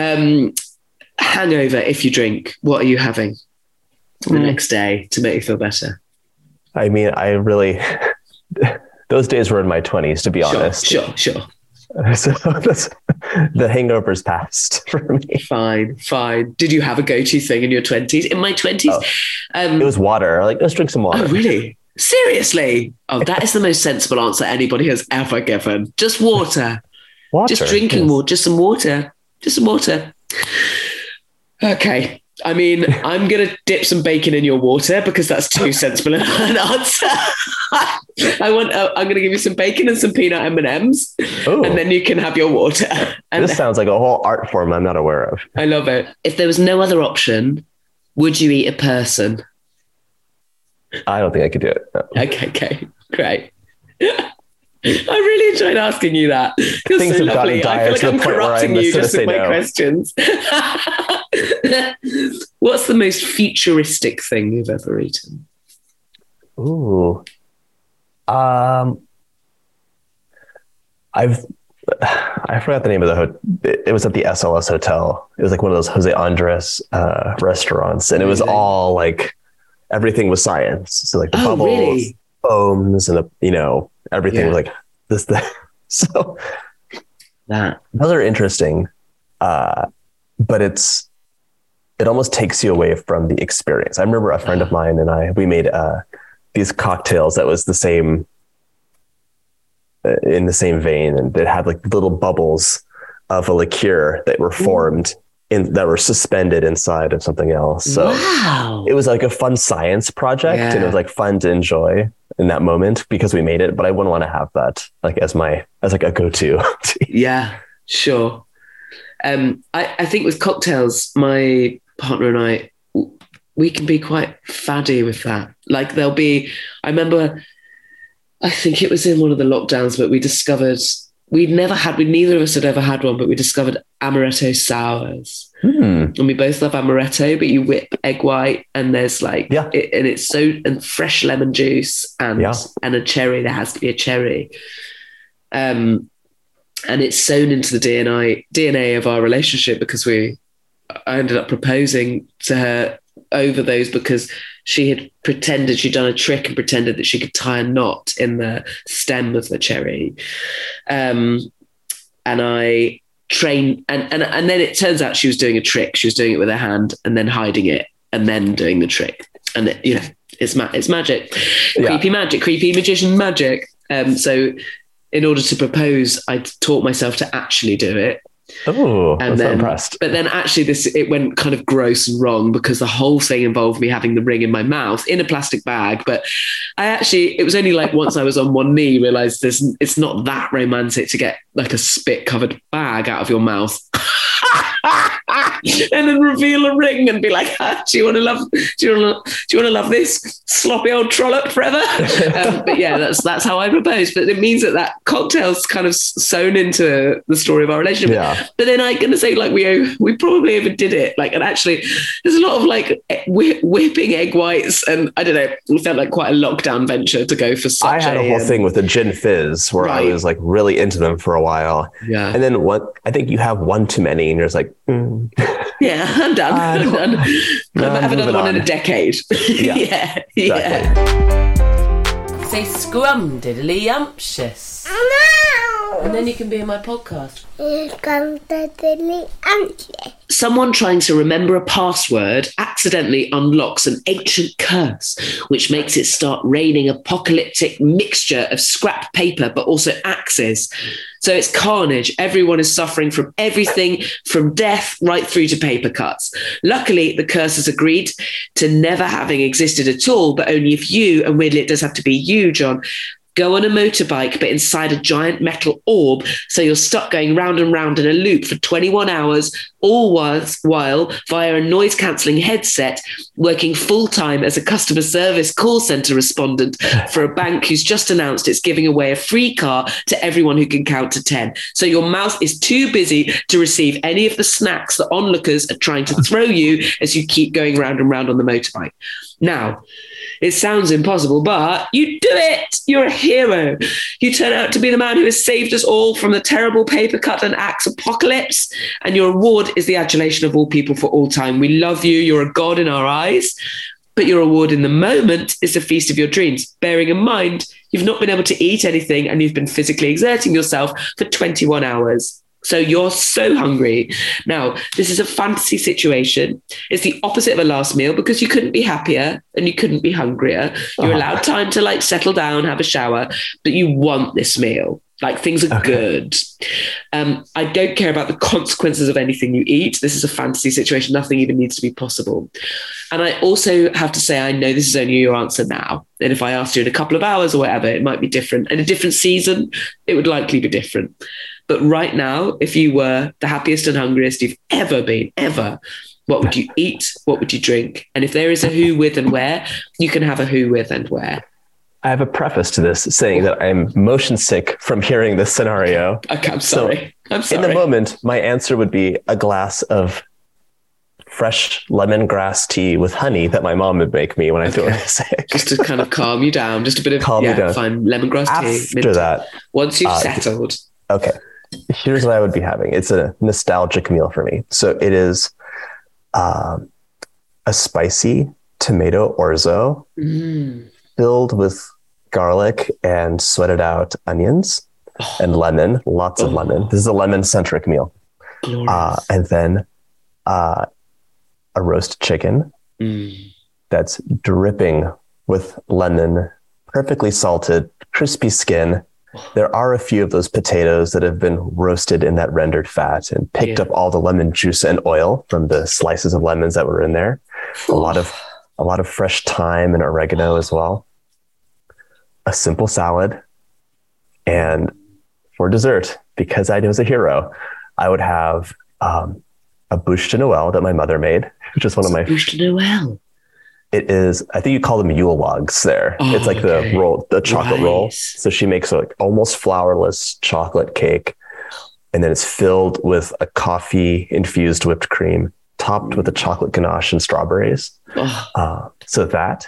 F: Hangover, if you drink, what are you having the next day to make you feel better?
G: I mean, I really, those days were in my 20s, to be honest.
F: Sure.
G: So the hangover's passed for me.
F: Fine. Did you have a go-to thing in your 20s? In my 20s,
G: it was water. Like, let's drink some water.
F: Oh, really? Seriously? Oh, that is the most sensible answer anybody has ever given. Just water. Just drinking water. Just some water. Okay. I mean, I'm going to dip some bacon in your water because that's too sensible an answer. I'm going to give you some bacon and some peanut M&Ms, and then you can have your water. And
G: this sounds like a whole art form I'm not aware of.
F: I love it. If there was no other option, would you eat a person?
G: I don't think I could do it. No.
F: Okay, great. I really enjoyed asking you that. You're
G: Things
F: so
G: have
F: lovely.
G: gotten dire
F: I feel like I'm corrupting you just with my questions. What's the most futuristic thing you've ever eaten?
G: Ooh. I forgot the name of the hotel. It was at the SLS Hotel. It was like one of those Jose Andres restaurants. And it was all like, everything was science. So like the bubbles, foams, and everything was like this thing. So those are interesting. But it almost takes you away from the experience. I remember a friend of mine and we made these cocktails that was the same, in the same vein. And it had like little bubbles of a liqueur that were formed that were suspended inside of something else. So it was like a fun science project, and it was like fun to enjoy in that moment because we made it, but I wouldn't want to have that like as like a go-to.
F: Yeah, sure. I think with cocktails, my partner and I, we can be quite faddy with that. Like I remember, I think it was in one of the lockdowns, but we discovered neither of us had ever had one, but we discovered amaretto sours. And we both love amaretto, but you whip egg white and there's like, and it's and fresh lemon juice and a cherry. There has to be a cherry. And it's sewn into the DNA of our relationship because I ended up proposing to her over those because she had pretended she'd done a trick and pretended that she could tie a knot in the stem of the cherry. And I trained, and then it turns out she was doing a trick. She was doing it with her hand and then hiding it and then doing the trick. And it's magic, creepy magician magic. So in order to propose, I taught myself to actually do it.
G: Oh, I'm so impressed.
F: But then actually it went kind of gross and wrong because the whole thing involved me having the ring in my mouth in a plastic bag. But it was only like once I was on one knee, realized it's not that romantic to get like a spit covered bag out of your mouth. and then reveal a ring and be like, do you want to love this sloppy old trollop forever? But yeah, that's how I propose. But it means that cocktail's kind of sewn into the story of our relationship.
G: Yeah.
F: But then I'm going to say, like, we probably overdid it. Like, and actually there's a lot of like whipping egg whites, and I don't know, it felt like quite a lockdown venture to go for such
G: I had a whole thing with the gin fizz where I was like really into them for a while.
F: Yeah.
G: And then I think you have one too many and you're just like,
F: yeah, I'm done. I'm done. I haven't done one in a decade.
G: Yeah.
F: Yeah.
K: Say scrumdiddly-umptious. And then you can be in my podcast.
F: Someone trying to remember a password accidentally unlocks an ancient curse, which makes it start raining apocalyptic mixture of scrap paper, but also axes. So it's carnage. Everyone is suffering from everything from death right through to paper cuts. Luckily, the curse has agreed to never having existed at all, but only if you, and weirdly it does have to be you, John, go on a motorbike, but inside a giant metal orb, so you're stuck going round and round in a loop for 21 hours, all while via a noise-cancelling headset, working full-time as a customer service call centre respondent for a bank who's just announced it's giving away a free car to everyone who can count to 10. So your mouth is too busy to receive any of the snacks that onlookers are trying to throw you as you keep going round and round on the motorbike. Now, it sounds impossible, but you do it. You're a hero. You turn out to be the man who has saved us all from the terrible paper cut and axe apocalypse. And your reward is the adulation of all people for all time. We love you. You're a god in our eyes. But your reward in the moment is the feast of your dreams, bearing in mind you've not been able to eat anything and you've been physically exerting yourself for 21 hours. So you're so hungry. Now, this is a fantasy situation. It's the opposite of a last meal because you couldn't be happier and you couldn't be hungrier. You're allowed time to like settle down, have a shower, but you want this meal. Like things are good. I don't care about the consequences of anything you eat. This is a fantasy situation. Nothing even needs to be possible. And I also have to say, I know this is only your answer now. And if I asked you in a couple of hours or whatever, it might be different. In a different season, it would likely be different. But right now, if you were the happiest and hungriest you've ever been, ever, what would you eat? What would you drink? And if there is a who, with, and where, you can have a who, with, and where.
G: I have a preface to this saying that I'm motion sick from hearing this scenario.
F: Okay, I'm sorry.
G: In the moment, my answer would be a glass of fresh lemongrass tea with honey that my mom would make me when I feel sick.
F: Just to kind of calm you down. Just a bit of
G: calm me down.
F: Fine lemongrass tea.
G: After that.
F: Once you've settled.
G: Okay. Here's what I would be having. It's a nostalgic meal for me. So it is a spicy tomato orzo filled with garlic and sweated out onions and lemon, lots of lemon. This is a lemon-centric meal. And then a roast chicken that's dripping with lemon, perfectly salted, crispy skin. There are a few of those potatoes that have been roasted in that rendered fat and picked up all the lemon juice and oil from the slices of lemons that were in there. A lot of fresh thyme and oregano as well. A simple salad. And for dessert, because I was a hero, I would have a bûche de Noël that my mother made, which is one of my...
F: Bûche de Noël.
G: It is, I think you call them Yule logs there. It's like the chocolate roll. So she makes like almost flourless chocolate cake. And then it's filled with a coffee infused whipped cream, topped with a chocolate ganache and strawberries. So that,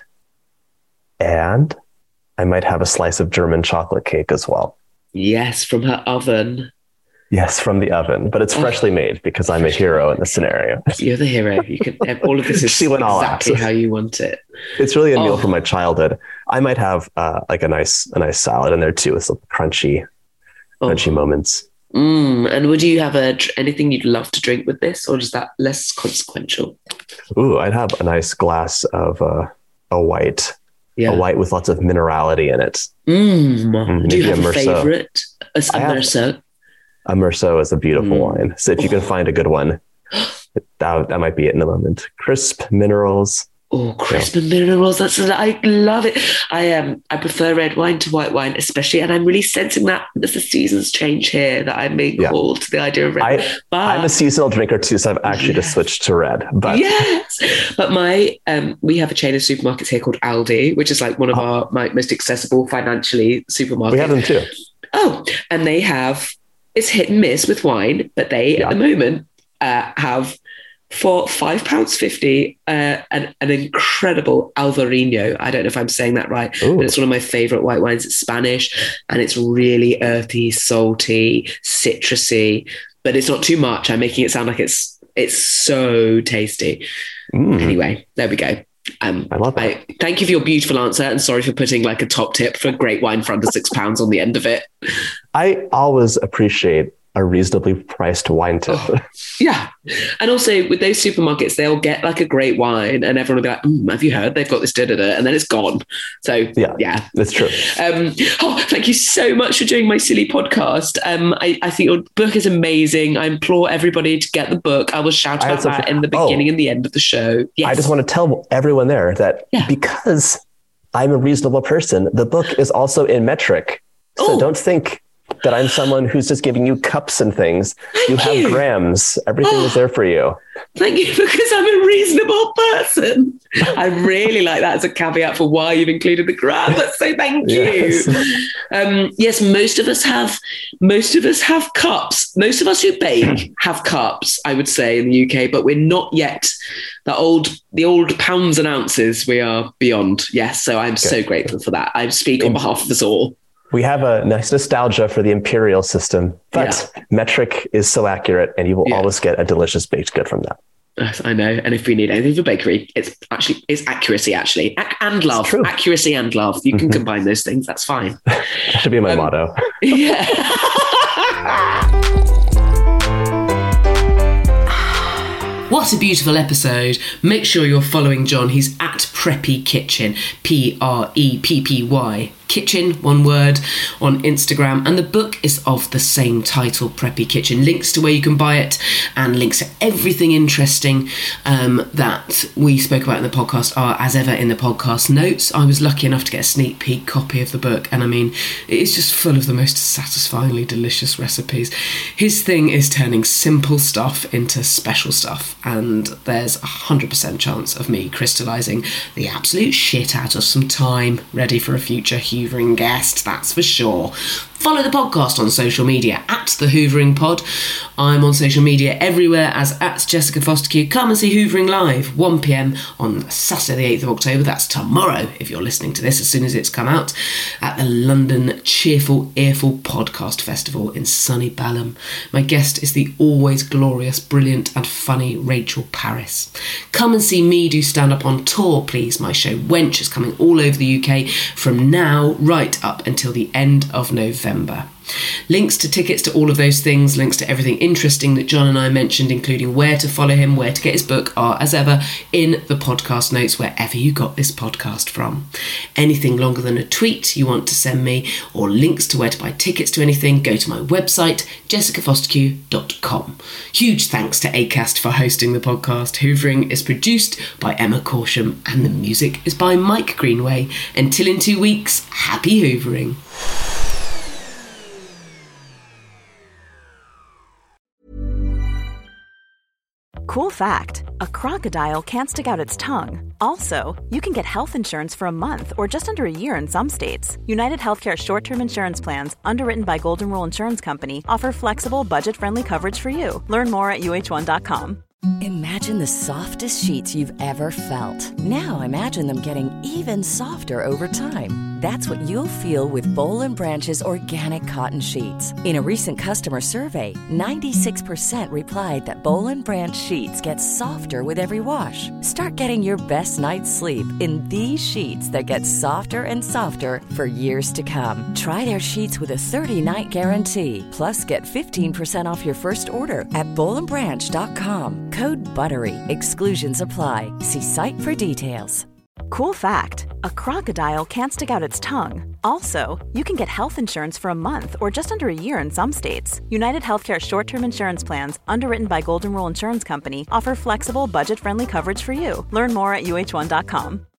G: and I might have a slice of German chocolate cake as well.
F: Yes, from her oven.
G: Yes, from the oven, but it's freshly made because I'm a hero in this scenario.
F: You're the hero. You can. All of this is exactly how you want it.
G: It's really a meal from my childhood. I might have like a nice salad in there too, with some crunchy moments.
F: And would you have anything you'd love to drink with this, or is that less consequential?
G: Ooh, I'd have a nice glass of a white with lots of minerality in it.
F: Do you have a favorite? A Merceau?
G: A Merceau is a beautiful wine. So if you can find a good one, that might be it in the moment. Crisp minerals,
F: Oh, crisp and minerals. I love it. I prefer red wine to white wine, especially, and I'm really sensing that as the seasons change here, that I'm being called to the idea of red.
G: I'm a seasonal drinker too, so I've actually just switched to red. But
F: but we have a chain of supermarkets here called Aldi, which is like one of my most accessible financially supermarkets.
G: We have them too.
F: Oh, and they have, it's hit and miss with wine, but they at the moment have, for £5.50, an incredible Alvarinho. I don't know if I'm saying that right, but it's one of my favourite white wines. It's Spanish, and it's really earthy, salty, citrusy, but it's not too much. I'm making it sound like it's so tasty. Anyway, there we go.
G: I love that.
F: Thank you for your beautiful answer, and sorry for putting like a top tip for great wine for under £6 on the end of it. I
G: always appreciate a reasonably priced wine tip.
F: Yeah. And also with those supermarkets, they'll get like a great wine and everyone will be like, have you heard they've got this da-da-da, and then it's gone. So yeah,
G: that's true.
F: Thank you so much for doing my silly podcast. I think your book is amazing. I implore everybody to get the book. I will shout about that in the beginning and the end of the show. Yes.
G: I just want to tell everyone there that because I'm a reasonable person, the book is also in metric. So don't think that I'm someone who's just giving you cups and things. You have grams. Everything is there for you.
F: Thank you, because I'm a reasonable person. I really like that as a caveat for why you've included the grams. So thank you. Yes, most of us have cups. Most of us who bake have cups, I would say, in the UK, but we're not yet the old pounds and ounces. We are beyond. Yes. So I'm so grateful for that. I speak on behalf of us all.
G: We have a nice nostalgia for the imperial system, but metric is so accurate, and you will always get a delicious baked good from that.
F: Yes, I know. And if we need anything for bakery, it's accuracy, actually, and love. Accuracy and love. You can combine those things. That's fine.
G: That should be my motto.
F: Yeah. What a beautiful episode. Make sure you're following John. He's at Preppy Kitchen, Preppy Kitchen, one word, on Instagram, and the book is of the same title, Preppy Kitchen. Links to where you can buy it and links to everything interesting that we spoke about in the podcast are, as ever, in the podcast notes. I was lucky enough to get a sneak peek copy of the book, and I mean, it's just full of the most satisfyingly delicious recipes. His thing is turning simple stuff into special stuff, and there's 100% chance of me crystallising the absolute shit out of some time ready for a future Hoovering guest, that's for sure. Follow the podcast on social media at The Hoovering Pod. I'm on social media everywhere as at Jessica Fosterkew. Come and see Hoovering live, 1 p.m. on Saturday the 8th of October. That's tomorrow, if you're listening to this as soon as it's come out, at the London Cheerful Earful Podcast Festival in sunny Balham. My guest is the always glorious, brilliant and funny Rachel Parris. Come and see me do stand-up on tour, please. My show Wench is coming all over the UK from now right up until the end of November. Links to tickets to all of those things, links to everything interesting that John and I mentioned, including where to follow him, where to get his book, are, as ever, in the podcast notes wherever you got this podcast from. Anything longer than a tweet you want to send me, or links to where to buy tickets to anything, go to my website, jessicafosterkew.com. Huge thanks to Acast for hosting the podcast. Hoovering is produced by Emma Corsham, and the music is by Mike Greenway. Until in 2 weeks, happy hoovering.
I: Cool fact, a crocodile can't stick out its tongue. Also, you can get health insurance for a month or just under a year in some states. United Healthcare short-term insurance plans, underwritten by Golden Rule Insurance Company, offer flexible, budget-friendly coverage for you. Learn more at UH1.com.
L: Imagine the softest sheets you've ever felt. Now imagine them getting even softer over time. That's what you'll feel with Boll & Branch's organic cotton sheets. In a recent customer survey, 96% replied that Boll & Branch sheets get softer with every wash. Start getting your best night's sleep in these sheets that get softer and softer for years to come. Try their sheets with a 30-night guarantee. Plus, get 15% off your first order at bollandbranch.com. Code BUTTERY. Exclusions apply. See site for details.
I: Cool fact, a crocodile can't stick out its tongue. Also, you can get health insurance for a month or just under a year in some states. United Healthcare short-term insurance plans, underwritten by Golden Rule Insurance Company, offer flexible, budget-friendly coverage for you. Learn more at uh1.com.